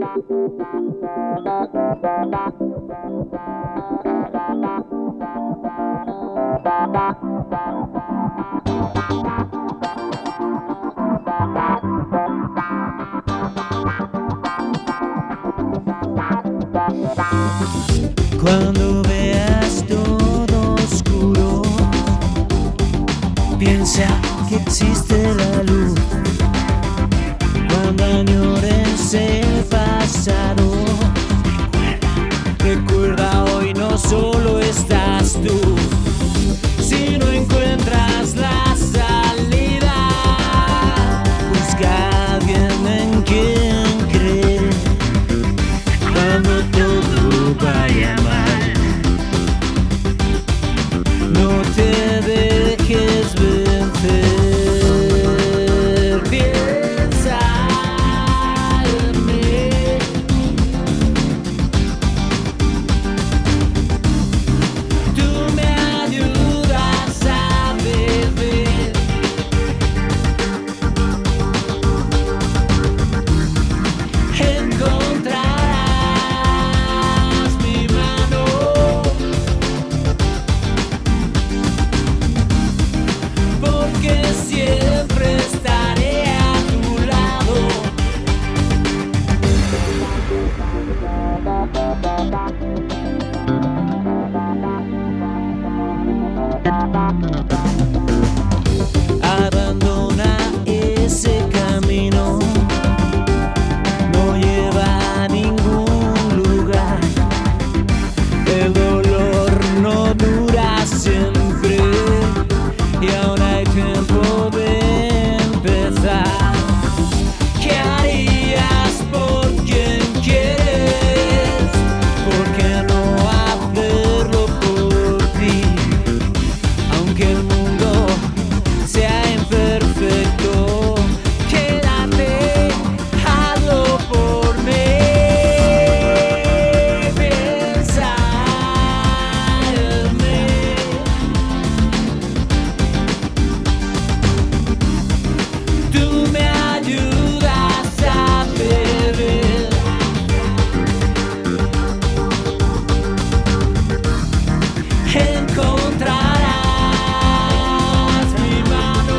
Cuando veas todo oscuro, piensa que existe la luz. Cuando añores el pasado, recuerda hoy no solo estás tú. Si no encuentras la salida, busca a alguien en quien creer. Cuando todo vaya mal, no te dejes vencer. Piensa en mí. Tú me ayudas a vivir. Encontrarás mi mano, porque siempre estaré a tu lado. Abandona ese camino, no lleva a ningún lugar. El dolor no dura siempre y aún hay tiempo de empezar. ¿Qué harías por quien quieres? ¿Por qué no hacerlo por ti? Aunque el mundo sea imperfecto, quédate, hazlo por mí. Piensa en mí. Tú me ayudas a vivir. Encontrarás mi mano,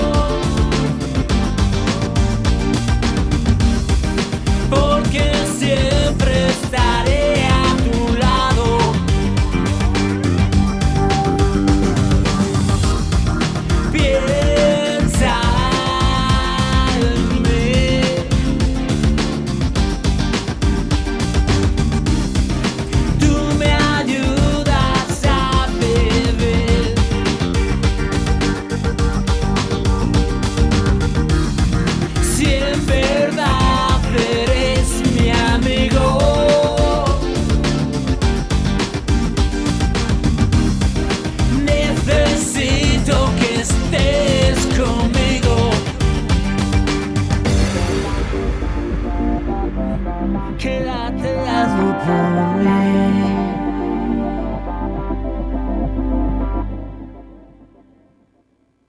porque siempre estaré a tu lado. Piensa en mí. Tú me ayudas a vivir. Si en verdad eres mi amigo, necesito que estés conmigo. Quédate, hazlo por mí.